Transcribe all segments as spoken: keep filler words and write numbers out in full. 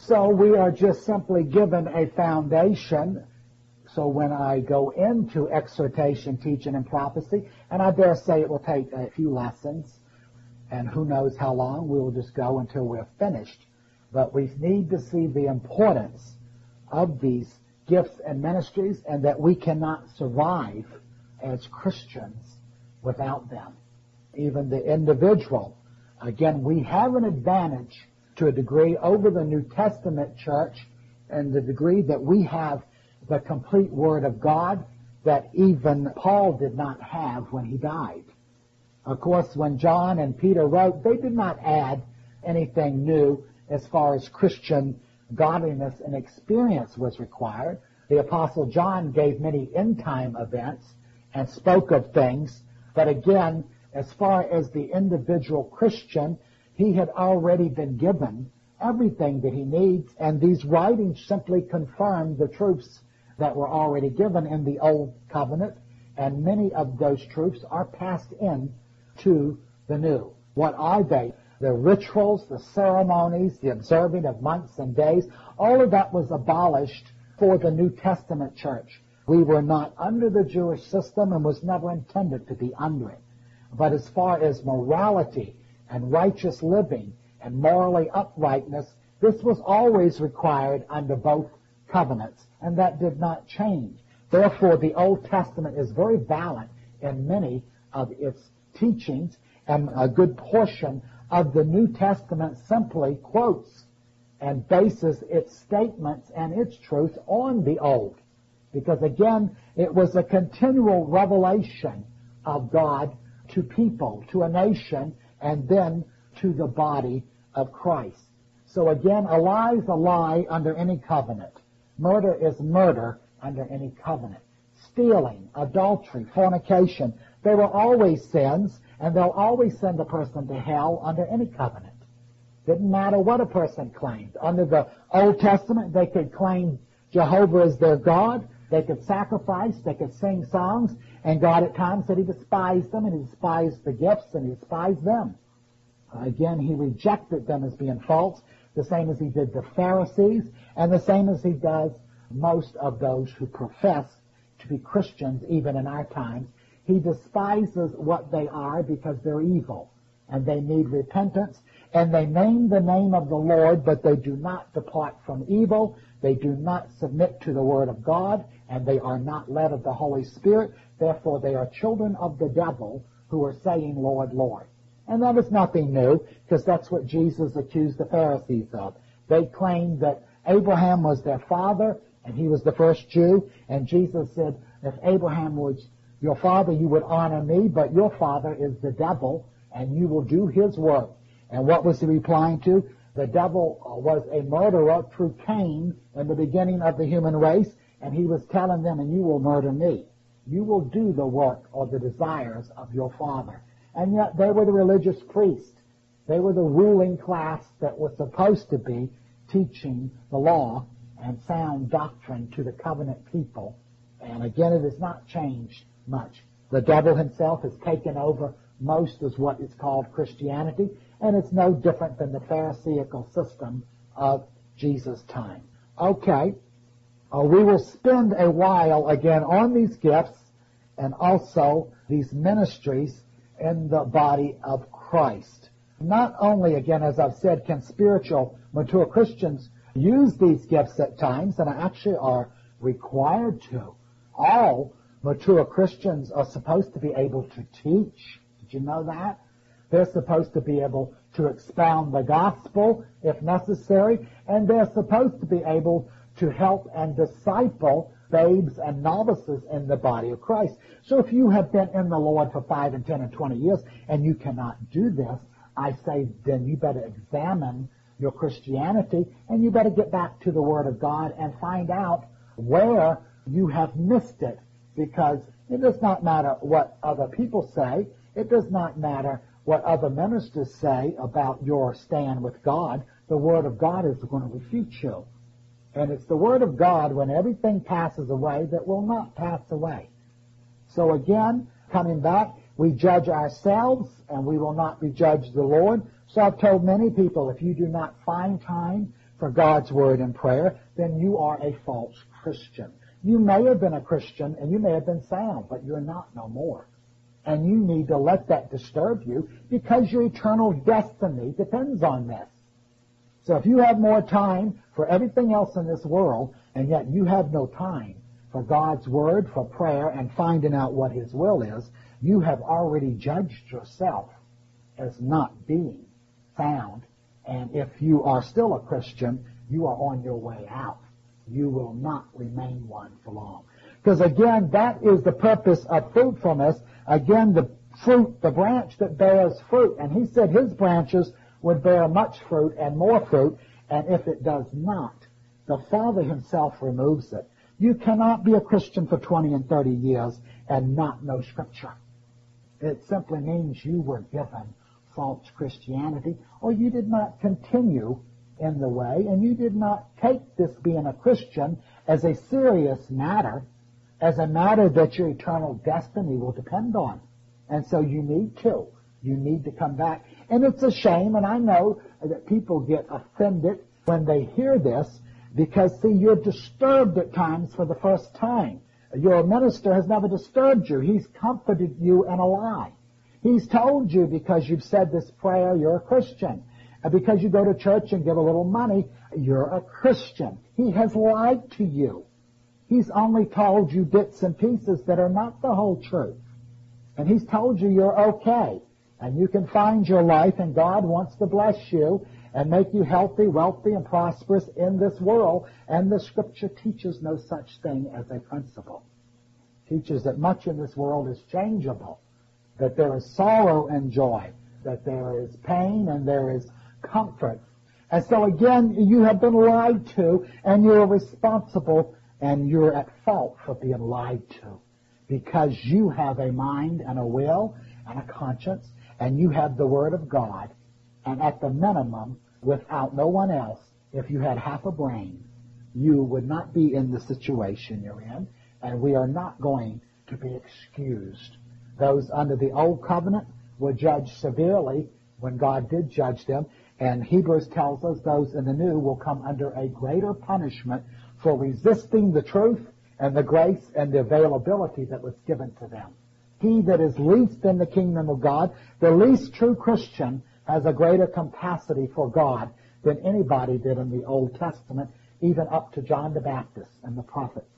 So we are just simply given a foundation. So when I go into exhortation, teaching, and prophecy, and I dare say it will take a few lessons, and who knows how long, we will just go until we're finished. But we need to see the importance of these gifts and ministries, and that we cannot survive as Christians without them. Even the individual. Again, we have an advantage to a degree over the New Testament church, and the degree that we have the complete Word of God that even Paul did not have when he died. Of course, when John and Peter wrote, they did not add anything new as far as Christian godliness and experience was required. The Apostle John gave many end-time events and spoke of things, but again, as far as the individual Christian, he had already been given everything that he needs, and these writings simply confirm the truths that were already given in the Old Covenant, and many of those truths are passed in to the New. What are they? The rituals, the ceremonies, the observing of months and days, all of that was abolished for the New Testament church. We were not under the Jewish system and was never intended to be under it. But as far as morality and righteous living and morally uprightness, this was always required under both covenants, and that did not change. Therefore, the Old Testament is very valid in many of its teachings, and a good portion of the New Testament simply quotes and bases its statements and its truth on the Old. Because again, it was a continual revelation of God to people, to a nation, and then to the body of Christ. So again, a lie is a lie under any covenant. Murder is murder under any covenant. Stealing, adultery, fornication, they were always sins, and they'll always send a person to hell under any covenant. Didn't matter what a person claimed. Under the Old Testament, they could claim Jehovah as their God. They could sacrifice. They could sing songs. And God at times said he despised them, and he despised the gifts, and he despised them. Again, he rejected them as being false, the same as he did the Pharisees, and the same as he does most of those who profess to be Christians, even in our times. He despises what they are because they're evil, and they need repentance, and they name the name of the Lord, but they do not depart from evil. They do not submit to the Word of God, and they are not led of the Holy Spirit. Therefore, they are children of the devil who are saying, Lord, Lord. And that is nothing new, because that's what Jesus accused the Pharisees of. They claimed that Abraham was their father, and he was the first Jew, and Jesus said, if Abraham was your father, you would honor me, but your father is the devil, and you will do his work. And what was he replying to? The devil was a murderer through Cain in the beginning of the human race, and he was telling them, and you will murder me. You will do the work or the desires of your father. And yet they were the religious priests. They were the ruling class that was supposed to be teaching the law and sound doctrine to the covenant people. And again, it has not changed much. The devil himself has taken over most of what is called Christianity, and it's no different than the Pharisaical system of Jesus' time. Okay, uh, we will spend a while again on these gifts and also these ministries in the body of Christ. Not only, again, as I've said, can spiritual mature Christians use these gifts at times, and actually are required to. All mature Christians are supposed to be able to teach. Did you know that? They're supposed to be able to expound the gospel if necessary, and they're supposed to be able to help and disciple babes and novices in the body of Christ. So if you have been in the Lord for five and ten and twenty years and you cannot do this, I say then you better examine your Christianity and you better get back to the Word of God and find out where you have missed it, because it does not matter what other people say. It does not matter what other ministers say about your stand with God. The Word of God is going to refute you. And it's the Word of God, when everything passes away, that will not pass away. So again, coming back, we judge ourselves, and we will not be judged the Lord. So I've told many people, if you do not find time for God's Word and prayer, then you are a false Christian. You may have been a Christian and you may have been sound, but you're not no more. And you need to let that disturb you because your eternal destiny depends on this. So if you have more time for everything else in this world, and yet you have no time for God's Word, for prayer, and finding out what His will is, you have already judged yourself as not being sound. And if you are still a Christian, you are on your way out. You will not remain one for long. Because again, that is the purpose of fruitfulness. Again, the fruit, the branch that bears fruit. And He said His branches would bear much fruit and more fruit. And if it does not, the Father Himself removes it. You cannot be a Christian for twenty and thirty years and not know Scripture. It simply means you were given false Christianity, or you did not continue in the way, and you did not take this being a Christian as a serious matter, as a matter that your eternal destiny will depend on. And so you need to. You need to come back. And it's a shame, and I know that people get offended when they hear this, because, see, you're disturbed at times for the first time. Your minister has never disturbed you. He's comforted you in a lie. He's told you because you've said this prayer, you're a Christian. And because you go to church and give a little money, you're a Christian. He has lied to you. He's only told you bits and pieces that are not the whole truth. And He's told you you're okay. And you can find your life, and God wants to bless you and make you healthy, wealthy, and prosperous in this world. And the Scripture teaches no such thing as a principle. It teaches that much in this world is changeable, that there is sorrow and joy, that there is pain and there is comfort. And so again, you have been lied to, and you're responsible, and you're at fault for being lied to, because you have a mind and a will and a conscience, and you have the Word of God. And at the minimum, without no one else, if you had half a brain, you would not be in the situation you're in, and we are not going to be excused. Those under the old covenant were judged severely when God did judge them, and Hebrews tells us those in the new will come under a greater punishment for resisting the truth and the grace and the availability that was given to them. He that is least in the kingdom of God, the least true Christian, has a greater capacity for God than anybody did in the Old Testament, even up to John the Baptist and the prophets.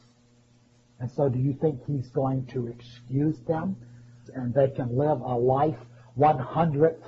And so do you think He's going to excuse them, and they can live a life one hundredth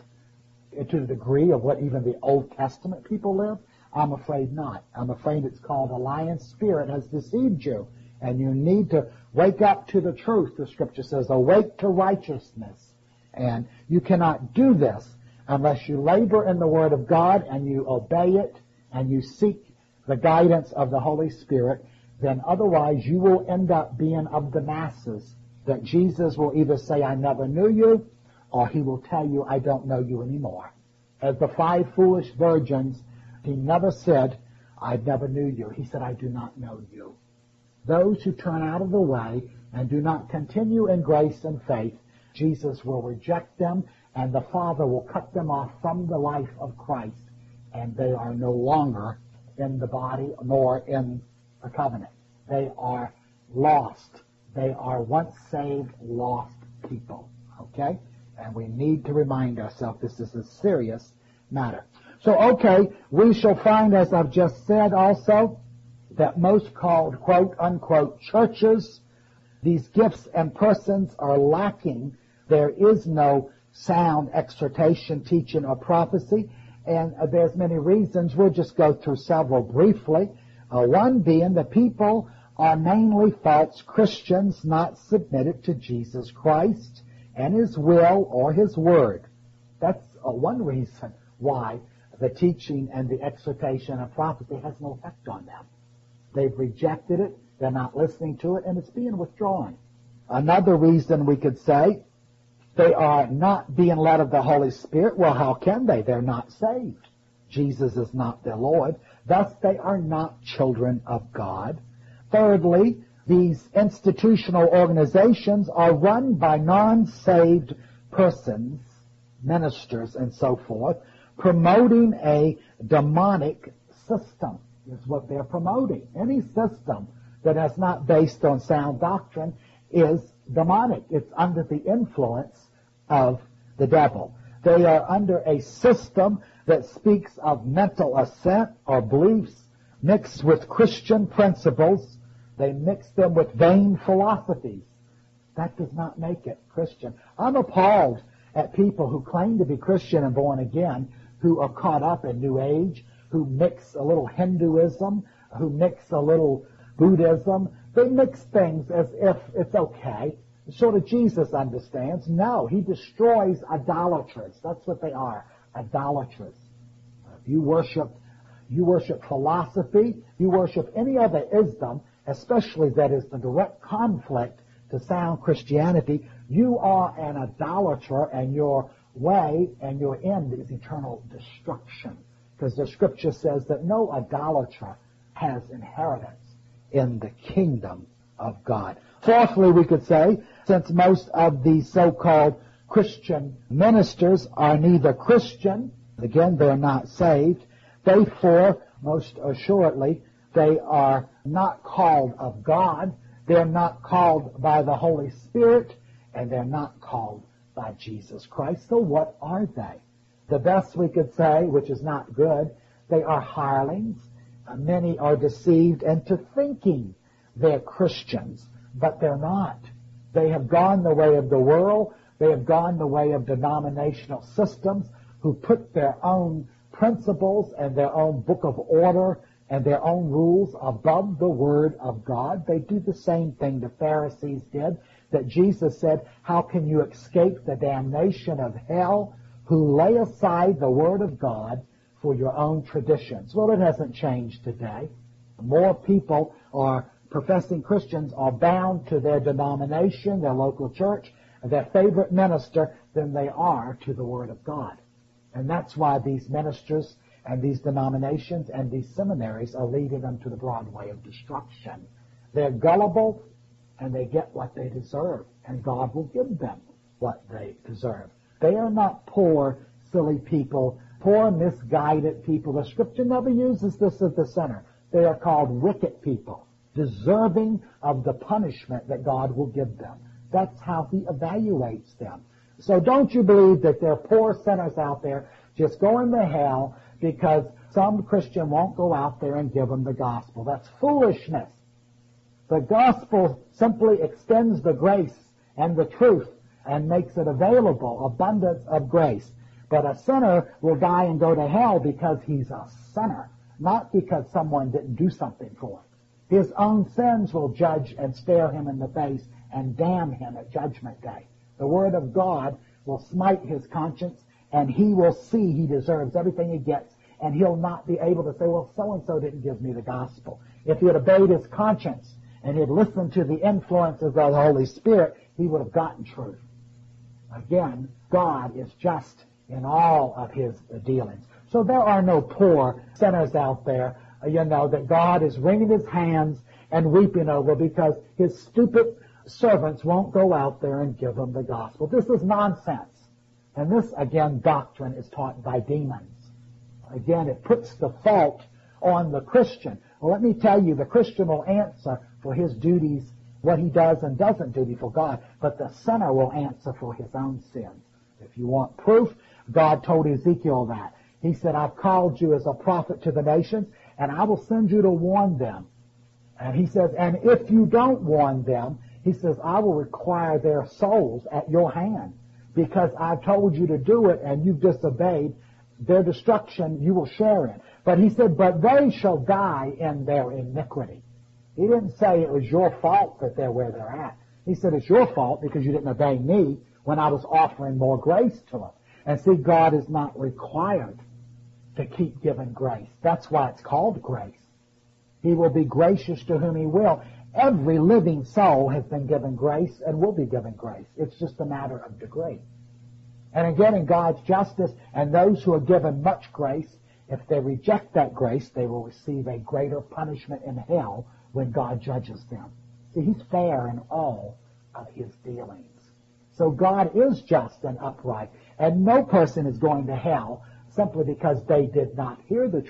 to the degree of what even the Old Testament people live? I'm afraid not. I'm afraid it's called a lying spirit has deceived you, and you need to wake up to the truth. The Scripture says, awake to righteousness. And you cannot do this unless you labor in the Word of God and you obey it and you seek the guidance of the Holy Spirit. Then otherwise you will end up being of the masses, that Jesus will either say, I never knew you, or He will tell you, I don't know you anymore. As the five foolish virgins, He never said, I never knew you. He said, I do not know you. Those who turn out of the way and do not continue in grace and faith, Jesus will reject them, and the Father will cut them off from the life of Christ, and they are no longer in the body nor in the covenant. They are lost. They are once saved, lost people. Okay? And we need to remind ourselves this is a serious matter. So, okay, we shall find, as I've just said also, that most called quote-unquote churches, these gifts and persons are lacking. There is no sound exhortation, teaching, or prophecy, and uh, there's many reasons. We'll just go through several briefly. Uh, one being the people are mainly false Christians, not submitted to Jesus Christ and His will or His word. That's uh, one reason why the teaching and the exhortation of prophecy has no effect on them. They've rejected it, they're not listening to it, and it's being withdrawn. Another reason we could say, they are not being led of the Holy Spirit. Well, how can they? They're not saved. Jesus is not their Lord. Thus, they are not children of God. Thirdly, these institutional organizations are run by non-saved persons, ministers, and so forth, promoting a demonic system is what they're promoting. Any system that is not based on sound doctrine is demonic. It's under the influence of the devil. They are under a system that speaks of mental assent or beliefs mixed with Christian principles. They mix them with vain philosophies. That does not make it Christian. I'm appalled at people who claim to be Christian and born again, who are caught up in New Age, who mix a little Hinduism, who mix a little Buddhism. They mix things as if it's okay. Sort of Jesus understands. No, he destroys idolaters. That's what they are, idolaters. If you worship, you worship philosophy, you worship any other ism, especially that is the direct conflict to sound Christianity, you are an idolater, and your way and your end is eternal destruction. Because the Scripture says that no idolater has inheritance in the kingdom of God. Fourthly, we could say, since most of the so-called Christian ministers are neither Christian, again, they're not saved, therefore, most assuredly, they are not called of God, they're not called by the Holy Spirit, and they're not called by Jesus Christ. So what are they? The best we could say, which is not good, they are hirelings. Many are deceived into thinking they're Christians, but they're not. They have gone the way of the world. They have gone the way of denominational systems who put their own principles and their own book of order and their own rules above the Word of God. They do the same thing the Pharisees did, that Jesus said, how can you escape the damnation of hell, who lay aside the Word of God for your own traditions? Well, it hasn't changed today. More people are professing Christians are bound to their denomination, their local church, their favorite minister, than they are to the Word of God. And that's why these ministers and these denominations and these seminaries are leading them to the broad way of destruction. They're gullible, and they get what they deserve, and God will give them what they deserve. They are not poor, silly people, poor, misguided people. The Scripture never uses this as the center. They are called wicked people, deserving of the punishment that God will give them. That's how he evaluates them. So don't you believe that there are poor sinners out there just going to hell because some Christian won't go out there and give them the gospel. That's foolishness. The gospel simply extends the grace and the truth and makes it available, abundance of grace. But a sinner will die and go to hell because he's a sinner, not because someone didn't do something for him. His own sins will judge and stare him in the face and damn him at Judgment Day. The Word of God will smite his conscience, and he will see he deserves everything he gets, and he'll not be able to say, well, so-and-so didn't give me the gospel. If he had obeyed his conscience and he'd listened to the influences of the Holy Spirit, he would have gotten truth. Again, God is just in all of his dealings. So there are no poor sinners out there, you know, that God is wringing his hands and weeping over because his stupid servants won't go out there and give them the gospel. This is nonsense. And this, again, doctrine is taught by demons. Again, it puts the fault on the Christian. Well, let me tell you, the Christian will answer for his duties, what he does and doesn't do before God, but the sinner will answer for his own sins. If you want proof, God told Ezekiel that. He said, I've called you as a prophet to the nations, and I will send you to warn them. And he says, and if you don't warn them, he says, I will require their souls at your hand, because I've told you to do it and you've disobeyed. Their destruction you will share in. But he said, but they shall die in their iniquity. He didn't say it was your fault that they're where they're at. He said it's your fault because you didn't obey me when I was offering more grace to them. And see, God is not required to keep giving grace. That's why it's called grace. He will be gracious to whom he will. Every living soul has been given grace and will be given grace. It's just a matter of degree. And again, in God's justice, and those who are given much grace, if they reject that grace, they will receive a greater punishment in hell when God judges them. See, he's fair in all of his dealings. So God is just and upright, and no person is going to hell simply because they did not hear the truth,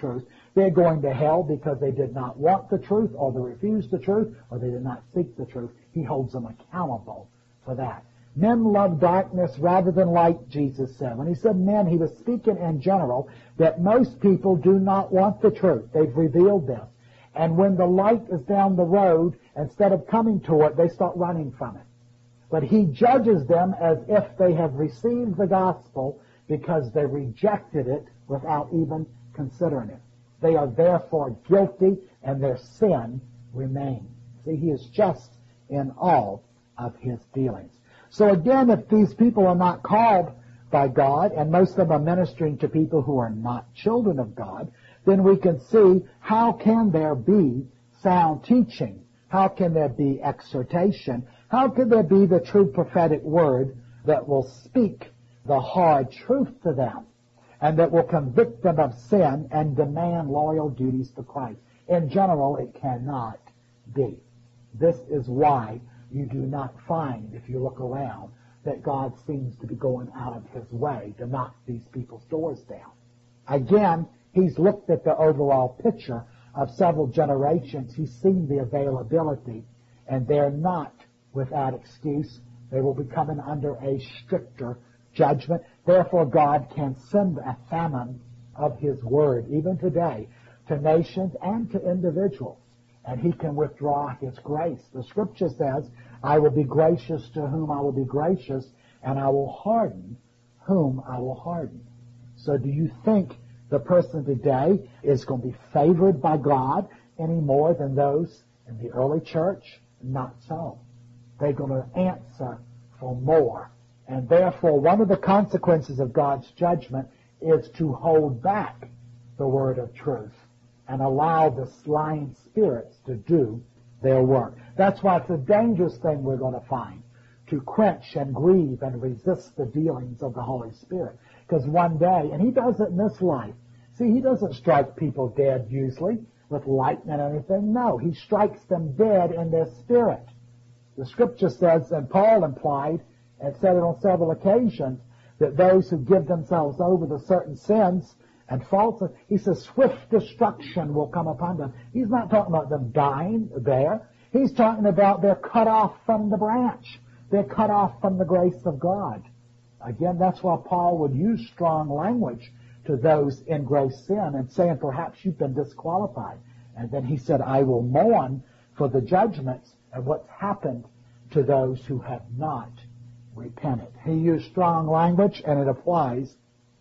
they're going to hell because they did not want the truth, or they refused the truth, or they did not seek the truth. He holds them accountable for that. Men love darkness rather than light, Jesus said. When he said men, he was speaking in general that most people do not want the truth. They've revealed this. And when the light is down the road, instead of coming to it, they start running from it. But he judges them as if they have received the gospel because they rejected it without even considering it. They are therefore guilty, and their sin remains. See, he is just in all of his dealings. So again, if these people are not called by God, and most of them are ministering to people who are not children of God, then we can see how can there be sound teaching? How can there be exhortation? How can there be the true prophetic word that will speak the hard truth to them and that will convict them of sin and demand loyal duties to Christ? In general, it cannot be. This is why you do not find, if you look around, that God seems to be going out of his way to knock these people's doors down. Again, he's looked at the overall picture of several generations. He's seen the availability, and they're not without excuse. They will be coming under a stricter judgment. Therefore, God can send a famine of his word, even today, to nations and to individuals. And he can withdraw his grace. The scripture says, I will be gracious to whom I will be gracious, and I will harden whom I will harden. So do you think the person today is going to be favored by God any more than those in the early church? Not so. They're going to answer for more. And therefore, one of the consequences of God's judgment is to hold back the word of truth and allow the lying spirits to do their work. That's why it's a dangerous thing we're going to find, to quench and grieve and resist the dealings of the Holy Spirit. Because one day, and he does it in this life, see, he doesn't strike people dead usually with lightning or anything. No, he strikes them dead in their spirit. The scripture says, and Paul implied, and said it on several occasions, that those who give themselves over to certain sins and faults, he says swift destruction will come upon them. He's not talking about them dying there. He's talking about they're cut off from the branch. They're cut off from the grace of God. Again, that's why Paul would use strong language to those in gross sin and saying, perhaps you've been disqualified. And then he said, I will mourn for the judgments of what's happened to those who have not repented. He used strong language, and it applies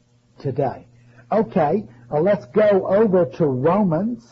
today. Okay, well, let's go over to Romans.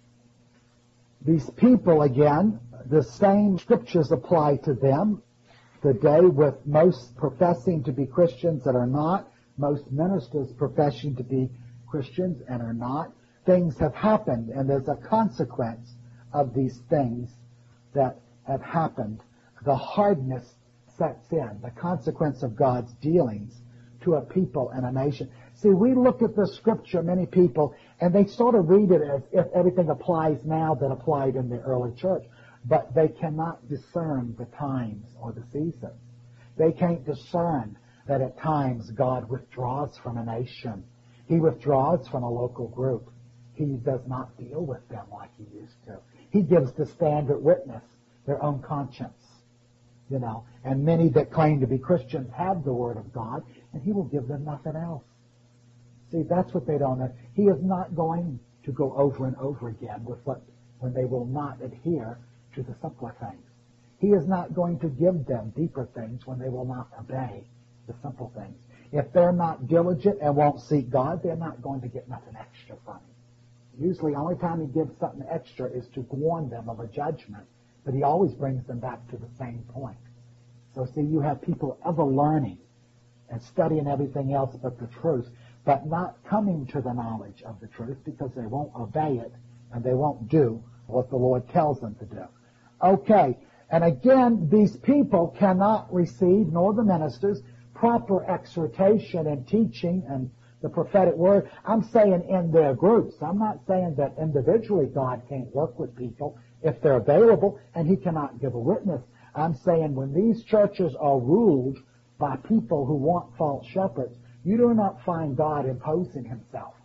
These people, again, the same scriptures apply to them today, with most professing to be Christians that are not, most ministers professing to be Christians and are not. Things have happened, and there's a consequence of these things that have happened. The hardness sets in, the consequence of God's dealings to a people and a nation. See, we look at the scripture, many people, and they sort of read it as if everything applies now that applied in the early church, but they cannot discern the times or the seasons. They can't discern that at times God withdraws from a nation. He withdraws from a local group. He does not deal with them like he used to. He gives the standard witness their own conscience. You know, and many that claim to be Christians have the Word of God, and he will give them nothing else. See, that's what they don't know. He is not going to go over and over again with what, when they will not adhere to the simpler things. He is not going to give them deeper things when they will not obey the simple things. If they're not diligent and won't seek God, they're not going to get nothing extra from him. Usually, the only time he gives something extra is to warn them of a judgment, but he always brings them back to the same point. So see, you have people ever learning and studying everything else but the truth, but not coming to the knowledge of the truth because they won't obey it and they won't do what the Lord tells them to do. Okay, and again, these people cannot receive, nor the ministers, proper exhortation and teaching and the prophetic word. I'm saying in their groups. I'm not saying that individually God can't work with people if they're available and he cannot give a witness. I'm saying when these churches are ruled by people who want false shepherds, you do not find God imposing himself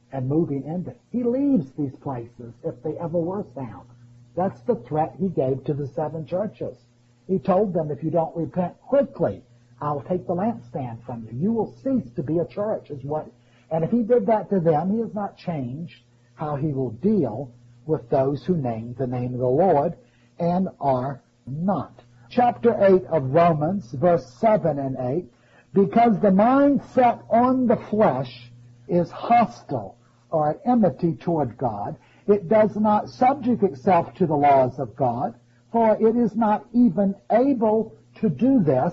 and moving into. He leaves these places if they ever were sound. That's the threat he gave to the seven churches. He told them, if you don't repent quickly, I'll take the lampstand from you. You will cease to be a church. Is what, and if he did that to them, he has not changed how he will deal with those who name the name of the Lord and are not. Chapter eight of Romans, verse seven and eight, because the mind set on the flesh is hostile or at enmity toward God. It does not subject itself to the laws of God, for it is not even able to do this.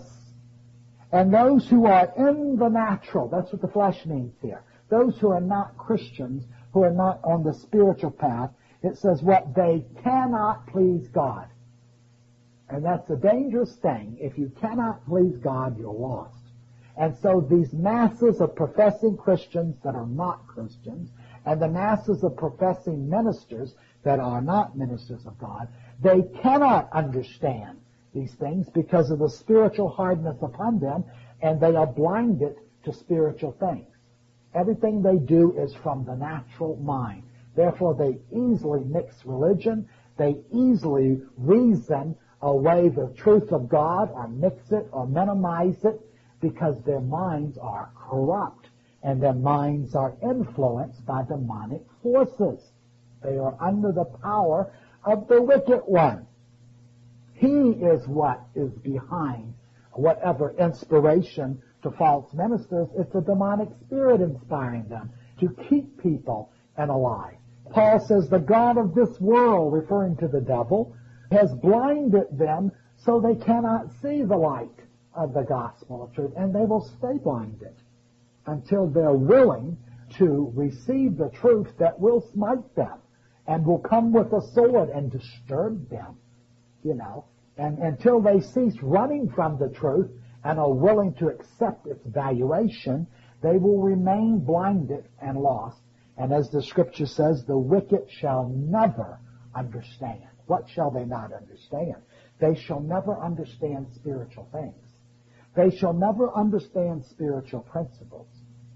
And those who are in the natural, that's what the flesh means here, those who are not Christians, who are not on the spiritual path, it says what? They cannot please God. And that's a dangerous thing. If you cannot please God, you're lost. And so these masses of professing Christians that are not Christians, and the masses of professing ministers that are not ministers of God, they cannot understand these things because of the spiritual hardness upon them, and they are blinded to spiritual things. Everything they do is from the natural mind. Therefore, they easily mix religion. They easily reason away the truth of God, or mix it, or minimize it, because their minds are corrupt, and their minds are influenced by demonic forces. They are under the power of the wicked one. He is what is behind whatever inspiration to false ministers. It's a demonic spirit inspiring them to keep people in a lie. Paul says the God of this world, referring to the devil, has blinded them so they cannot see the light of the gospel of truth, and they will stay blinded until they're willing to receive the truth that will smite them and will come with a sword and disturb them, you know, and until they cease running from the truth and are willing to accept its valuation, they will remain blinded and lost. And as the scripture says, the wicked shall never understand. What shall they not understand? They shall never understand spiritual things. They shall never understand spiritual principles.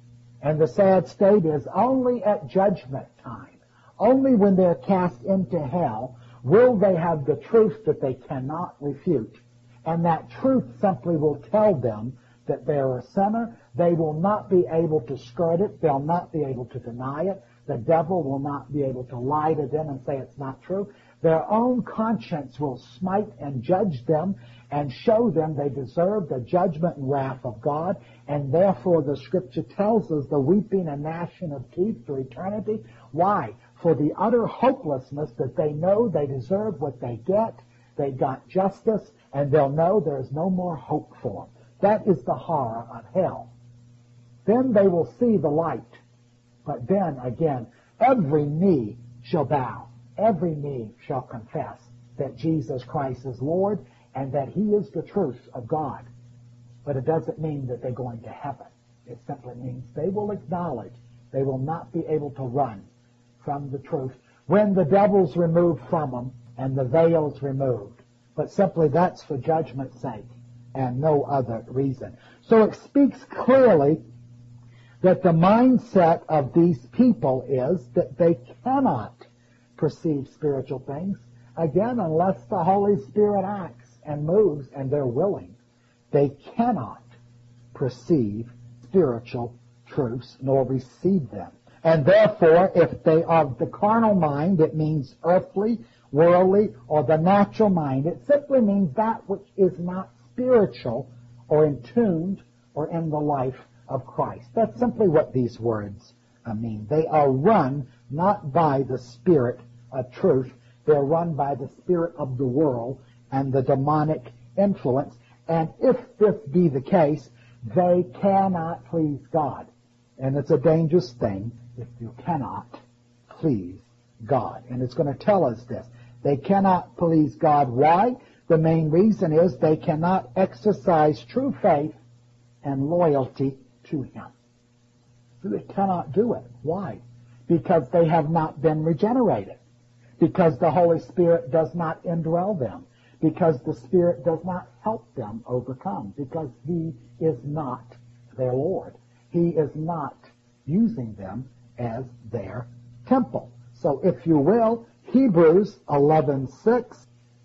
And the sad state is only at judgment time, only when they're cast into hell, will they have the truth that they cannot refute. And that truth simply will tell them that they're a sinner. They will not be able to skirt it. They'll not be able to deny it. The devil will not be able to lie to them and say it's not true. Their own conscience will smite and judge them and show them they deserve the judgment and wrath of God. And therefore the scripture tells us the weeping and gnashing of teeth to eternity. Why? For the utter hopelessness that they know they deserve what they get. They got justice, and they'll know there is no more hope for them. That is the horror of hell. Then they will see the light. But then, again, every knee shall bow. Every knee shall confess that Jesus Christ is Lord and that He is the truth of God. But it doesn't mean that they're going to heaven. It simply means they will acknowledge they will not be able to run from the truth when the devil's removed from them and the veil's removed. But simply that's for judgment's sake and no other reason. So it speaks clearly that the mindset of these people is that they cannot perceive spiritual things, again, unless the Holy Spirit acts and moves and they're willing. They cannot perceive spiritual truths nor receive them. And therefore, if they are of the carnal mind, it means earthly, worldly, or the natural mind. It simply means that which is not spiritual or in tuned or in the life of Christ. That's simply what these words uh, mean. They are run not by the spirit of truth. They're run by the spirit of the world and the demonic influence. And if this be the case, they cannot please God. And it's a dangerous thing if you cannot please God. And it's going to tell us this. They cannot please God. Why? The main reason is they cannot exercise true faith and loyalty to Him. They cannot do it. Why? Because they have not been regenerated. Because the Holy Spirit does not indwell them. Because the Spirit does not help them overcome. Because He is not their Lord. He is not using them as their temple. So if you will, Hebrews eleven six,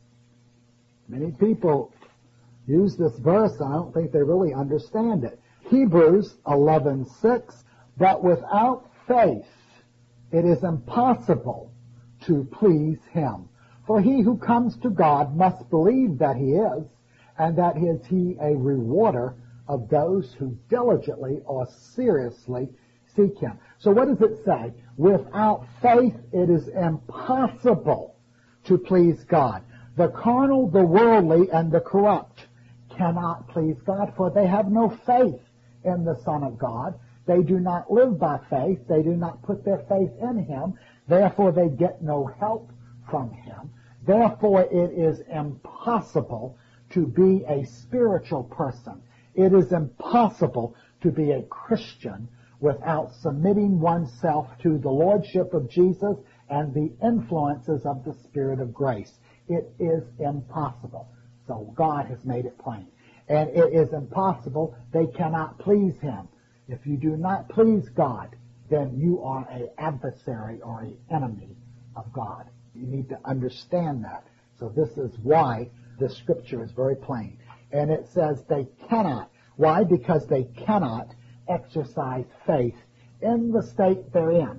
many people use this verse, and I don't think they really understand it. Hebrews eleven six, but without faith it is impossible to please him. For he who comes to God must believe that he is, and that is he a rewarder of those who diligently or seriously seek him. So what does it say? Without faith it is impossible to please God. The carnal, the worldly, and the corrupt cannot please God, for they have no faith in the Son of God. They do not live by faith. They do not put their faith in him. Therefore, they get no help from him. Therefore, it is impossible to be a spiritual person. It is impossible to be a Christian without submitting oneself to the lordship of Jesus and the influences of the Spirit of grace. It is impossible. So God has made it plain. And it is impossible. They cannot please him. If you do not please God, then you are an adversary or an enemy of God. You need to understand that. So this is why the scripture is very plain. And it says they cannot. Why? Because they cannot exercise faith in the state they're in.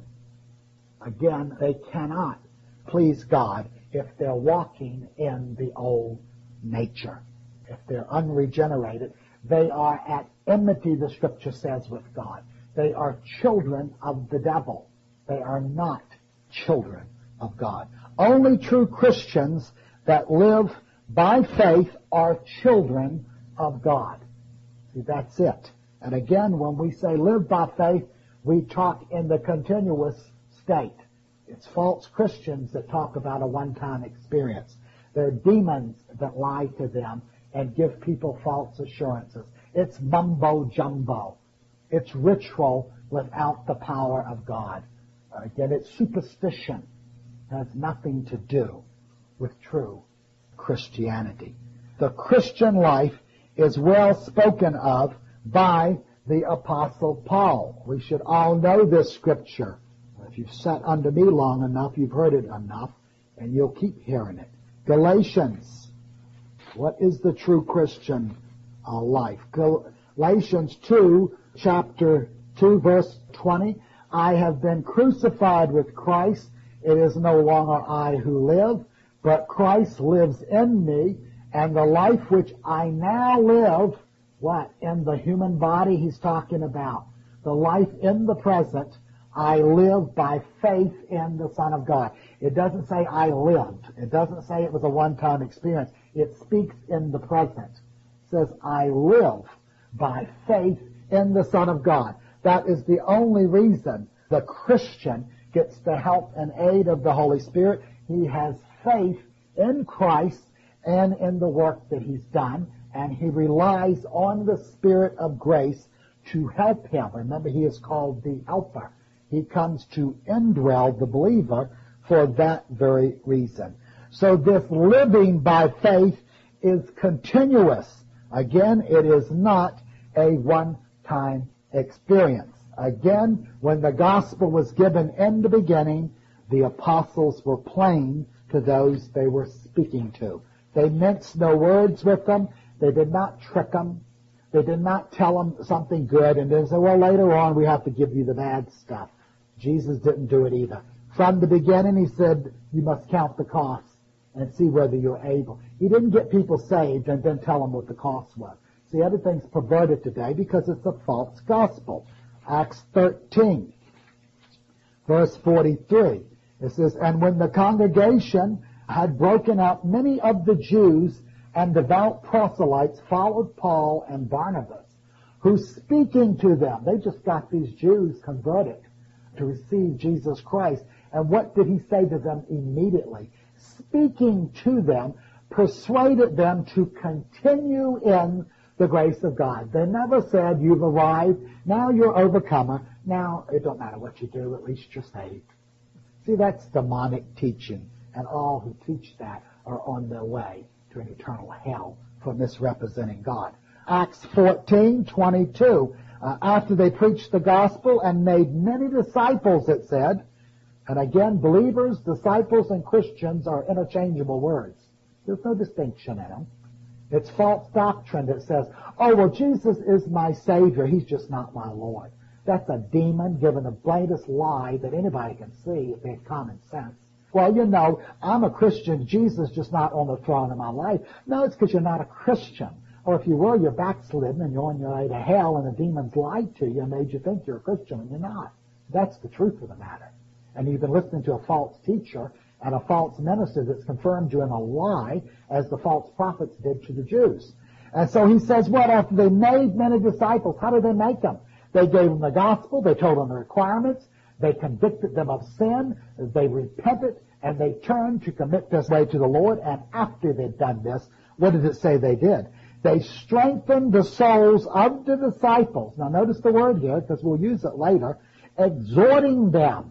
Again, they cannot please God if they're walking in the old nature. If they're unregenerated, they are at enmity, the scripture says, with God. They are children of the devil. They are not children of God. Only true Christians that live by faith are children of God. See, that's it. And again, when we say live by faith, we talk in the continuous state. It's false Christians that talk about a one-time experience. They're demons that lie to them and give people false assurances. It's mumbo-jumbo. It's ritual without the power of God. Again, it's superstition. It has nothing to do with true Christianity. The Christian life is well spoken of by the Apostle Paul. We should all know this scripture. If you've sat under me long enough, you've heard it enough, and you'll keep hearing it. Galatians. What is the true Christian uh, life? Galatians two, chapter two, verse twenty. I have been crucified with Christ. It is no longer I who live, but Christ lives in me, and the life which I now live, what? In the human body he's talking about. The life in the present, I live by faith in the Son of God. It doesn't say I lived. It doesn't say it was a one-time experience. It speaks in the present. It says I live by faith in the Son of God. That is the only reason the Christian gets the help and aid of the Holy Spirit. He has faith in Christ and in the work that he's done, and he relies on the Spirit of grace to help him. Remember, he is called the helper. He comes to indwell the believer for that very reason. So this living by faith is continuous. Again, it is not a one-time experience. Again, when the gospel was given in the beginning, the apostles were plain to those they were speaking to. They minced no words with them. They did not trick them. They did not tell them something good and then say, well, later on we have to give you the bad stuff. Jesus didn't do it either. From the beginning, he said, you must count the costs and see whether you're able. He didn't get people saved and then tell them what the cost was. See, everything's perverted today because it's a false gospel. Acts thirteen, verse forty-three. It says, and when the congregation had broken up, many of the Jews and devout proselytes followed Paul and Barnabas, who speaking to them, they just got these Jews converted to receive Jesus Christ. And what did he say to them immediately? Speaking to them, persuaded them to continue in the grace of God. They never said, you've arrived, now you're overcomer, now it don't matter what you do, at least you're saved. See, that's demonic teaching, and all who teach that are on their way to an eternal hell for misrepresenting God. Acts fourteen twenty-two. Uh, after they preached the gospel and made many disciples, it said, and again, believers, disciples, and Christians are interchangeable words. There's no distinction in them. It's false doctrine that says, oh, well, Jesus is my Savior. He's just not my Lord. That's a demon giving the blatest lie that anybody can see if they have common sense. Well, you know, I'm a Christian. Jesus is just not on the throne of my life. No, it's because you're not a Christian. Or if you were, you're backslidden and you're on your way to hell and the demons lied to you and made you think you're a Christian and you're not. That's the truth of the matter. And you've been listening to a false teacher and a false minister that's confirmed you in a lie, as the false prophets did to the Jews. And so he says, what? After they made many disciples, how did they make them? They gave them the gospel, they told them the requirements, they convicted them of sin, they repented, and they turned to commit this way to the Lord. And after they'd done this, what did it say they did? They strengthened the souls of the disciples. Now notice the word here, because we'll use it later, exhorting them.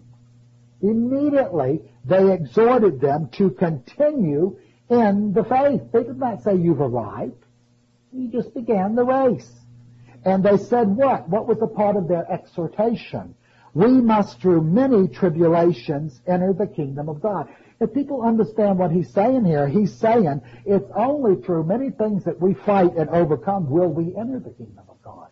Immediately, they exhorted them to continue in the faith. They did not say you've arrived. You just began the race. And they said what? What was a part of their exhortation? We must through many tribulations enter the kingdom of God. If people understand what he's saying here, he's saying it's only through many things that we fight and overcome will we enter the kingdom of God.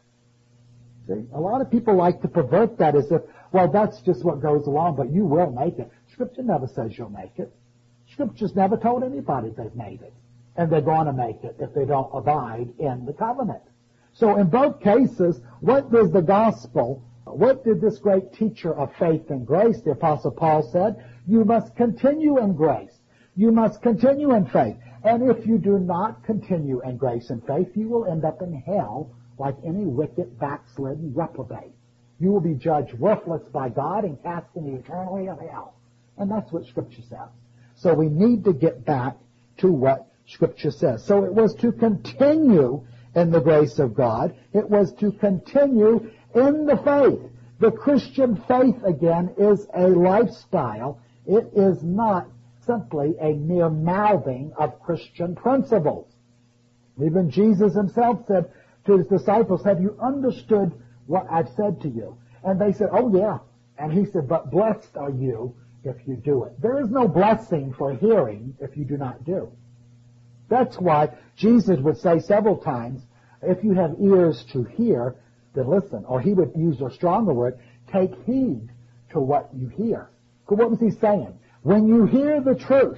See, a lot of people like to pervert that as if, well, that's just what goes along, but you will make it. Scripture never says you'll make it. Scripture's never told anybody they've made it. And they're going to make it if they don't abide in the covenant. So in both cases, what does the gospel, what did this great teacher of faith and grace, the Apostle Paul said, you must continue in grace. You must continue in faith. And if you do not continue in grace and faith, you will end up in hell like any wicked, backslidden reprobate. You will be judged worthless by God and cast in the eternity of hell. And that's what Scripture says. So we need to get back to what Scripture says. So it was to continue in the grace of God. It was to continue in the faith. The Christian faith, again, is a lifestyle. It is not simply a mere mouthing of Christian principles. Even Jesus himself said to his disciples, have you understood what I've said to you? And they said, oh yeah. And he said, but blessed are you if you do it. There is no blessing for hearing if you do not do. That's why Jesus would say several times, if you have ears to hear, then listen. Or he would use a stronger word, take heed to what you hear. What was he saying? When you hear the truth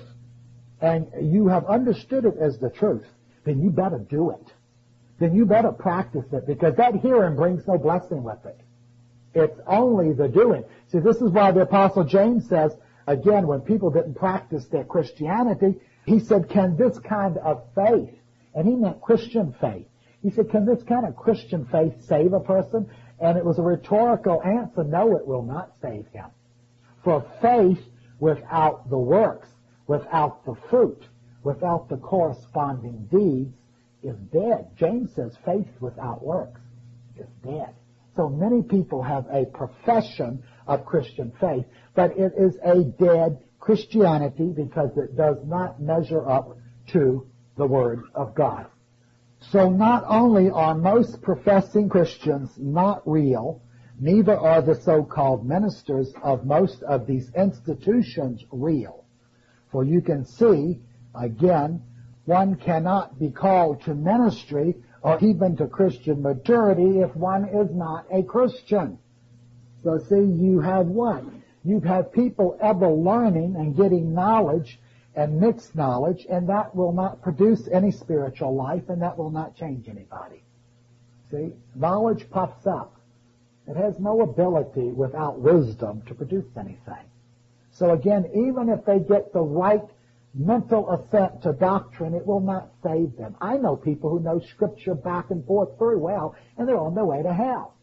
and you have understood it as the truth, then you better do it. Then you better practice it, because that hearing brings no blessing with it. It's only the doing. See, this is why the Apostle James says, again, when people didn't practice their Christianity, he said, can this kind of faith, and he meant Christian faith, he said, can this kind of Christian faith save a person? And it was a rhetorical answer, no, it will not save him. For faith without the works, without the fruit, without the corresponding deeds, is dead. James says faith without works is dead. So many people have a profession of Christian faith, but it is a dead Christianity because it does not measure up to the Word of God. So not only are most professing Christians not real, neither are the so-called ministers of most of these institutions real. For you can see, again, one cannot be called to ministry or even to Christian maturity if one is not a Christian. So see, you have what? You have people ever learning and getting knowledge and mixed knowledge, and that will not produce any spiritual life, and that will not change anybody. See, knowledge puffs up. It has no ability without wisdom to produce anything. So again, even if they get the right mental assent to doctrine, it will not save them. I know people who know Scripture back and forth very well, and they're on their way to hell.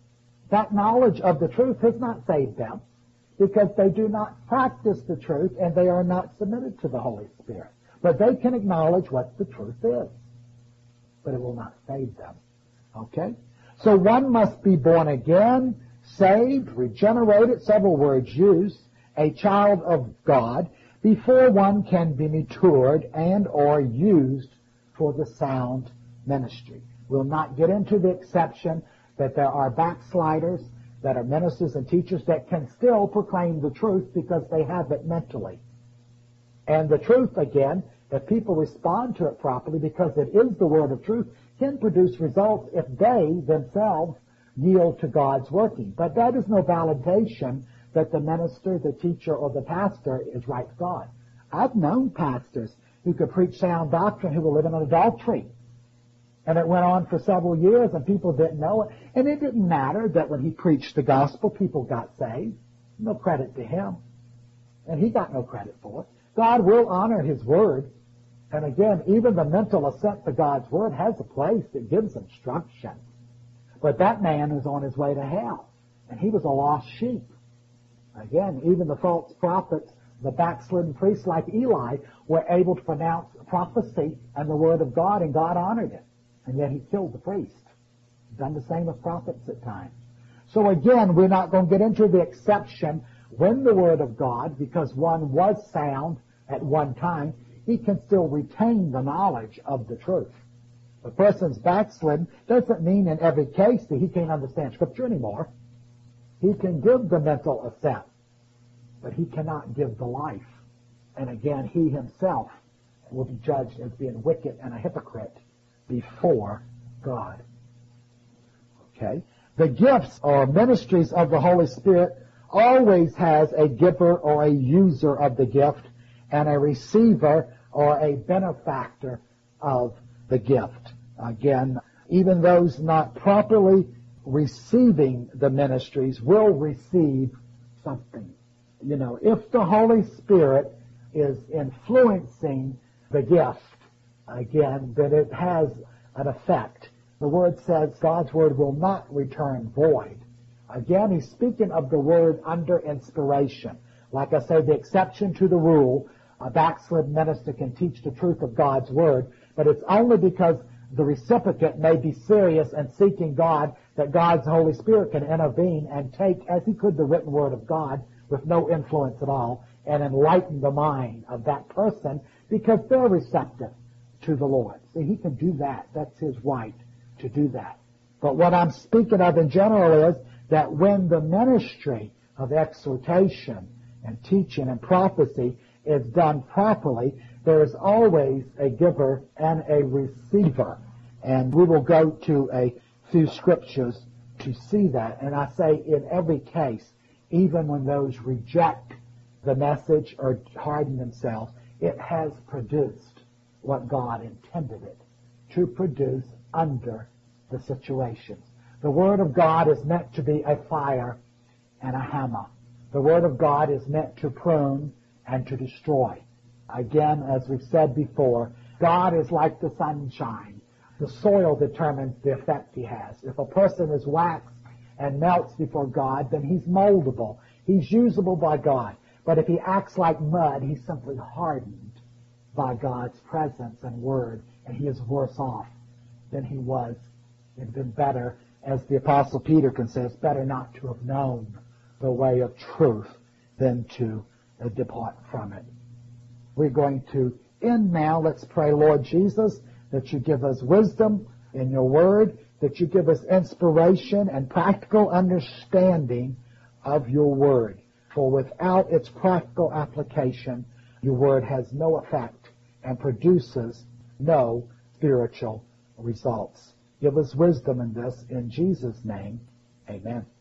That knowledge of the truth has not saved them, because they do not practice the truth and they are not submitted to the Holy Spirit. But they can acknowledge what the truth is, but it will not save them. Okay? So one must be born again, saved, regenerated, several words used, a child of God, before one can be matured and or used for the sound ministry. We'll not get into the exception that there are backsliders, that are ministers and teachers that can still proclaim the truth because they have it mentally. And the truth, again, if people respond to it properly because it is the word of truth, can produce results if they themselves yield to God's working. But that is no validation that the minister, the teacher, or the pastor is right with God. I've known pastors who could preach sound doctrine who were living in adultery. And it went on for several years, and people didn't know it. And it didn't matter that when he preached the gospel, people got saved. No credit to him. And he got no credit for it. God will honor his word. And again, even the mental assent to God's word has a place that gives instruction. But that man was on his way to hell. And he was a lost sheep. Again, even the false prophets, the backslidden priests like Eli, were able to pronounce prophecy and the word of God, and God honored it. And yet he killed the priest. Done the same with prophets at times. So again, we're not going to get into the exception when the word of God, because one was sound at one time, he can still retain the knowledge of the truth. A person's backslidden doesn't mean in every case that he can't understand Scripture anymore. He can give the mental assent, but he cannot give the life. And again, he himself will be judged as being wicked and a hypocrite before God. Okay? The gifts or ministries of the Holy Spirit always has a giver or a user of the gift and a receiver or a benefactor of the gift. Again, even those not properly receiving the ministries will receive something. You know, if the Holy Spirit is influencing the gift, again, then it has an effect. The Word says God's Word will not return void. Again, he's speaking of the Word under inspiration. Like I say, the exception to the rule, a backslidden minister can teach the truth of God's Word, but it's only because the recipient may be serious and seeking God that God's Holy Spirit can intervene and take, as he could, the written Word of God with no influence at all, and enlighten the mind of that person because they're receptive to the Lord. See, he can do that. That's his right to do that. But what I'm speaking of in general is that when the ministry of exhortation and teaching and prophecy is done properly, there is always a giver and a receiver. And we will go to a few scriptures to see that. And I say in every case, even when those reject the message or harden themselves, it has produced what God intended it to produce under the situations. The Word of God is meant to be a fire and a hammer. The Word of God is meant to prune and to destroy. Again, as we've said before, God is like the sunshine. The soil determines the effect he has. If a person is waxed and melts before God, then he's moldable. He's usable by God. But if he acts like mud, he's simply hardened by God's presence and word, and he is worse off than he was. It'd been better, as the Apostle Peter can say, it's better not to have known the way of truth than to uh, depart from it. We're going to end now. Let's pray, Lord Jesus, that you give us wisdom in your word, that you give us inspiration and practical understanding of your word. For without its practical application, your word has no effect and produces no spiritual results. Give us wisdom in this. In Jesus' name, amen.